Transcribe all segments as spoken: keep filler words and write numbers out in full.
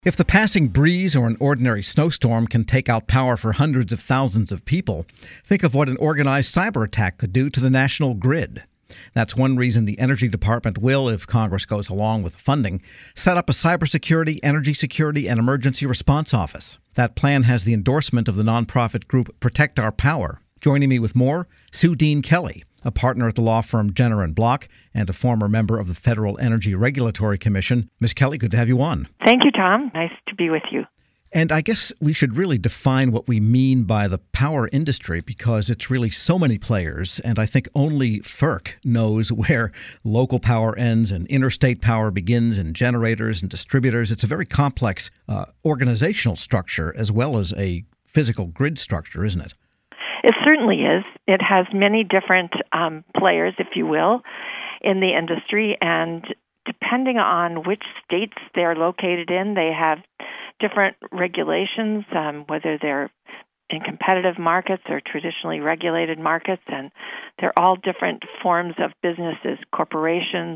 If the passing breeze or an ordinary snowstorm can take out power for hundreds of thousands of people, think of what an organized cyber attack could do to the national grid. That's one reason the Energy Department will, if Congress goes along with the funding, set up a cybersecurity, energy security, and emergency response office. That plan has the endorsement of the nonprofit group Protect Our Power. Joining me with more, Sue Dean Kelly, a partner at the law firm Jenner and Block and a former member of the Federal Energy Regulatory Commission. Miz Kelly, good to have you on. Thank you, Tom. Nice to be with you. And I guess we should really define what we mean by the power industry, because it's really so many players, and I think only FERC knows where local power ends and interstate power begins, and generators and distributors. It's a very complex uh, organizational structure as well as a physical grid structure, isn't it? It certainly is. It has many different um, players, if you will, in the industry, and depending on which states they're located in, they have different regulations, um, whether they're in competitive markets or traditionally regulated markets, and they're all different forms of businesses, corporations,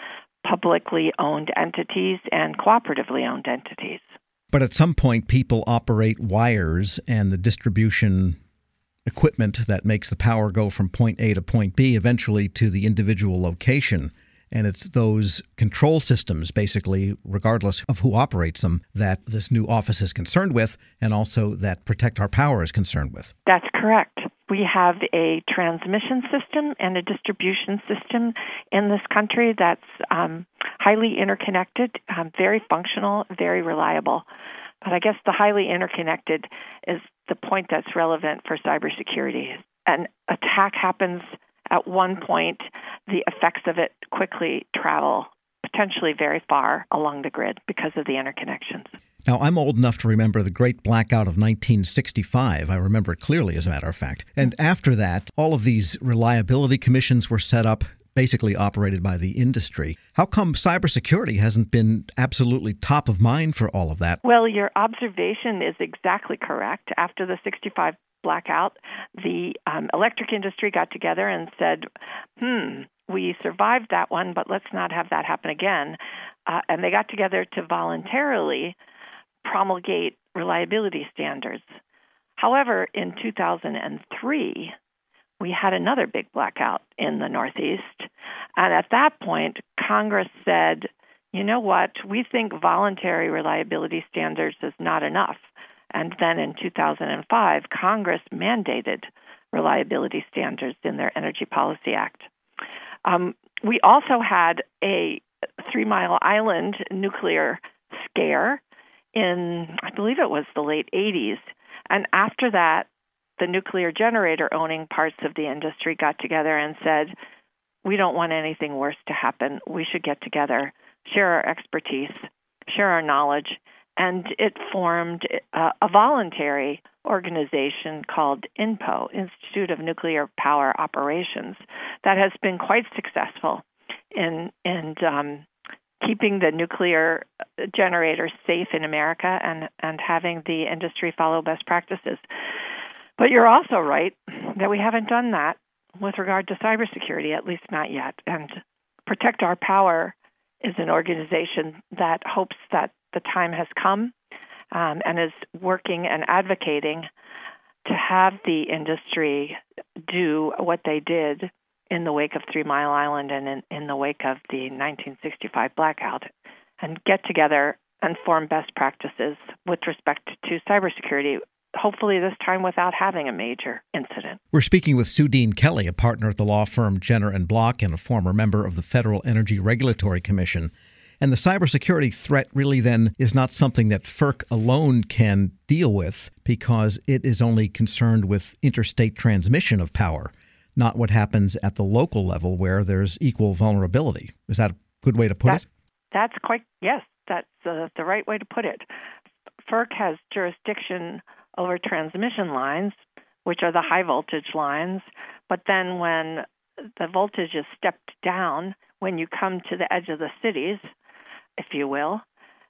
publicly owned entities, and cooperatively owned entities. But at some point, people operate wires and the distribution equipment that makes the power go from point A to point B, eventually to the individual location. And it's those control systems, basically, regardless of who operates them, that this new office is concerned with, and also that Protect Our Power is concerned with. That's correct. We have a transmission system and a distribution system in this country that's um, highly interconnected, um, very functional, very reliable. But I guess the highly interconnected is the point that's relevant for cybersecurity. An attack happens at one point, the effects of it quickly travel potentially very far along the grid because of the interconnections. Now, I'm old enough to remember the Great Blackout of nineteen sixty-five. I remember it clearly, as a matter of fact. And after that, all of these reliability commissions were set up, basically operated by the industry. How come cybersecurity hasn't been absolutely top of mind for all of that? Well, your observation is exactly correct. After the sixty-five blackout, the um, electric industry got together and said, hmm, we survived that one, but let's not have that happen again. Uh, and they got together to voluntarily promulgate reliability standards. However, in two thousand three, we had another big blackout in the Northeast. And at that point, Congress said, you know what, we think voluntary reliability standards is not enough. And then in two thousand five, Congress mandated reliability standards in their Energy Policy Act. Um, we also had a Three Mile Island nuclear scare in, I believe it was the late eighties. And after that, the nuclear generator owning parts of the industry got together and said, we don't want anything worse to happen. We should get together, share our expertise, share our knowledge. And it formed a, a voluntary organization called INPO, Institute of Nuclear Power Operations, that has been quite successful in, in um, keeping the nuclear generators safe in America and, and having the industry follow best practices. But you're also right that we haven't done that with regard to cybersecurity, at least not yet. And Protect Our Power is an organization that hopes that the time has come um, and is working and advocating to have the industry do what they did in the wake of Three Mile Island and in, in the wake of the nineteen sixty-five blackout, and get together and form best practices with respect to cybersecurity, hopefully this time without having a major incident. We're speaking with Sue Dean Kelly, a partner at the law firm Jenner and Block and a former member of the Federal Energy Regulatory Commission. And the cybersecurity threat really then is not something that FERC alone can deal with, because it is only concerned with interstate transmission of power, not what happens at the local level where there's equal vulnerability. Is that a good way to put that, it? That's quite, yes, that's uh, the right way to put it. FERC has jurisdiction over transmission lines, which are the high voltage lines, but then when the voltage is stepped down, when you come to the edge of the cities, if you will,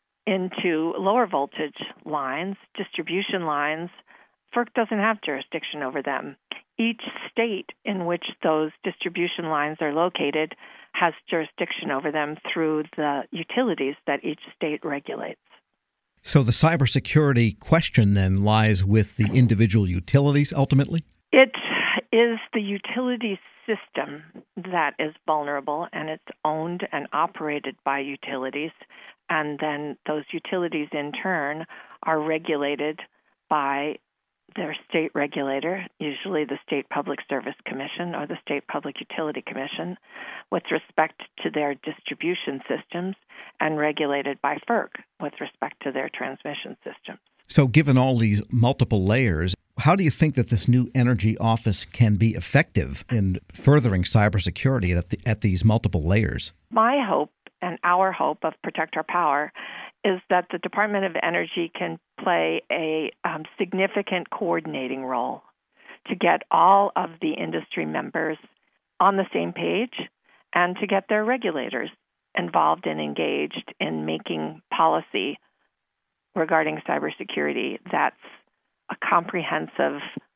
into lower voltage lines, distribution lines, FERC doesn't have jurisdiction over them. Each state in which those distribution lines are located has jurisdiction over them through the utilities that each state regulates. So the cybersecurity question then lies with the individual utilities ultimately? It is the utility system that is vulnerable, and it's owned and operated by utilities. And then those utilities, in turn, are regulated by their state regulator, usually the State Public Service Commission or the State Public Utility Commission, with respect to their distribution systems, and regulated by FERC with respect to their transmission systems. So given all these multiple layers, how do you think that this new energy office can be effective in furthering cybersecurity at, the, at these multiple layers? My hope and our hope of Protect Our Power is that the Department of Energy can play a um, significant coordinating role to get all of the industry members on the same page and to get their regulators involved and engaged in making policy regarding cybersecurity that's a comprehensive,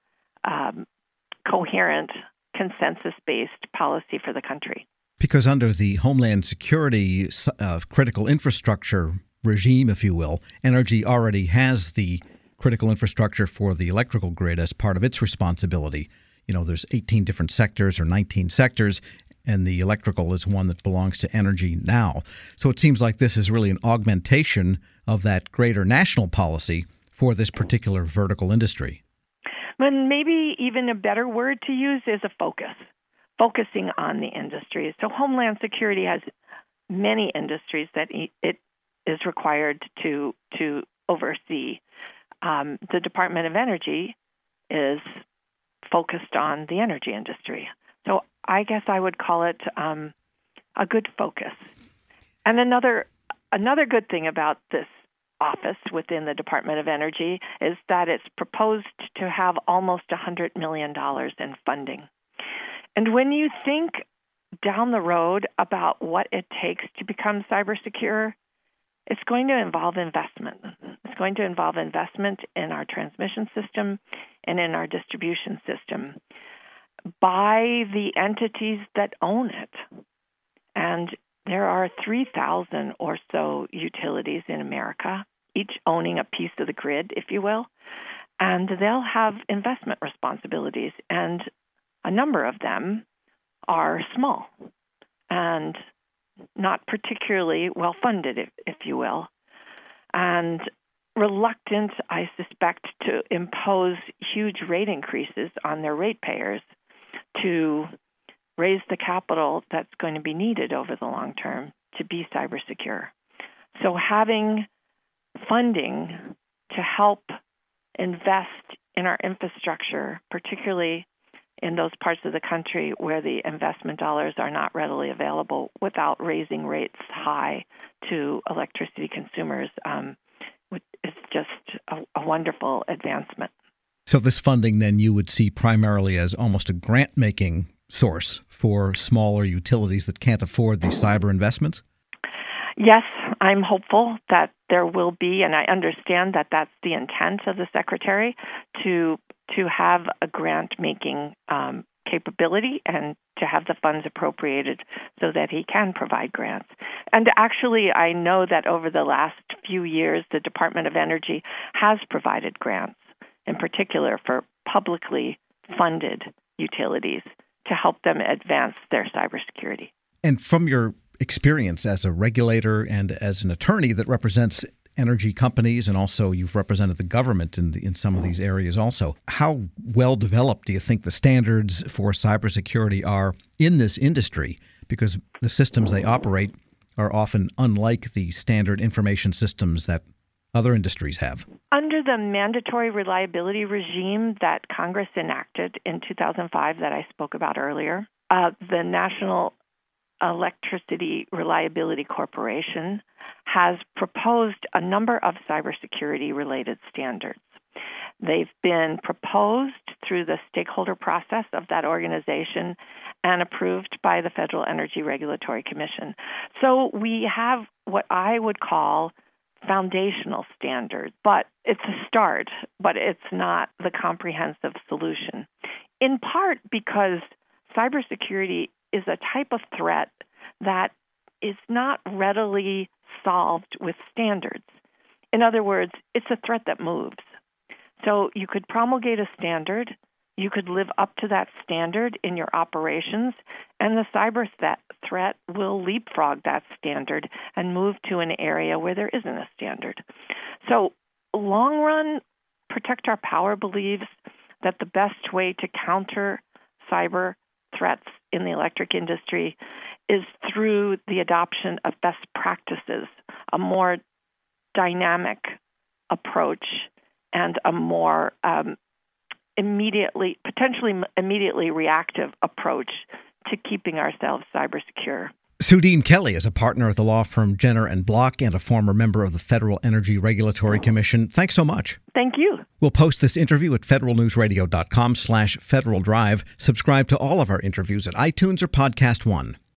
um, coherent, consensus-based policy for the country. Because under the Homeland Security uh, critical infrastructure regime, if you will, Energy already has the critical infrastructure for the electrical grid as part of its responsibility. You know, there's eighteen different sectors or nineteen sectors, and the electrical is one that belongs to Energy now. So it seems like this is really an augmentation of that greater national policy for this particular vertical industry. But maybe even a better word to use is a focus, focusing on the industries. So Homeland Security has many industries that it is required to to oversee. Um, the Department of Energy is focused on the energy industry. So I guess I would call it um, a good focus. And another another good thing about this office within the Department of Energy is that it's proposed to have almost one hundred million dollars in funding. And when you think down the road about what it takes to become cyber secure, it's going to involve investment. It's going to involve investment in our transmission system and in our distribution system by the entities that own it. And there are three thousand or so utilities in America, each owning a piece of the grid, if you will, and they'll have investment responsibilities, and a number of them are small and not particularly well-funded, if, if you will, and reluctant, I suspect, to impose huge rate increases on their ratepayers to raise the capital that's going to be needed over the long term to be cyber secure. So having funding to help invest in our infrastructure, particularly in those parts of the country where the investment dollars are not readily available without raising rates high to electricity consumers, um, is just a, a wonderful advancement. So this funding then you would see primarily as almost a grant-making source for smaller utilities that can't afford these cyber investments? Yes, I'm hopeful that there will be, and I understand that that's the intent of the Secretary, to to have a grant-making um, capability and to have the funds appropriated so that he can provide grants. And actually, I know that over the last few years, the Department of Energy has provided grants, in particular for publicly funded utilities, to help them advance their cybersecurity. And from your experience as a regulator and as an attorney that represents energy companies, and also you've represented the government in the, in some of these areas also, how well developed do you think the standards for cybersecurity are in this industry? Because the systems they operate are often unlike the standard information systems that other industries have. Under the mandatory reliability regime that Congress enacted in two thousand five that I spoke about earlier, uh, the National Electricity Reliability Corporation has proposed a number of cybersecurity-related standards. They've been proposed through the stakeholder process of that organization and approved by the Federal Energy Regulatory Commission. So we have what I would call foundational standards, but it's a start, but it's not the comprehensive solution, in part because cybersecurity is a type of threat that is not readily solved with standards. In other words, it's a threat that moves. So you could promulgate a standard, you could live up to that standard in your operations, and the cyber th- threat will leapfrog that standard and move to an area where there isn't a standard. So long run, Protect Our Power believes that the best way to counter cyber threats in the electric industry is through the adoption of best practices, a more dynamic approach, and a more um, immediately, potentially immediately reactive approach to keeping ourselves cyber secure. Sudeen Kelly is a partner at the law firm Jenner and Block and a former member of the Federal Energy Regulatory Commission. Thanks so much. Thank you. We'll post this interview at federalnewsradio.com slash Federal Drive. Subscribe to all of our interviews at iTunes or Podcast One.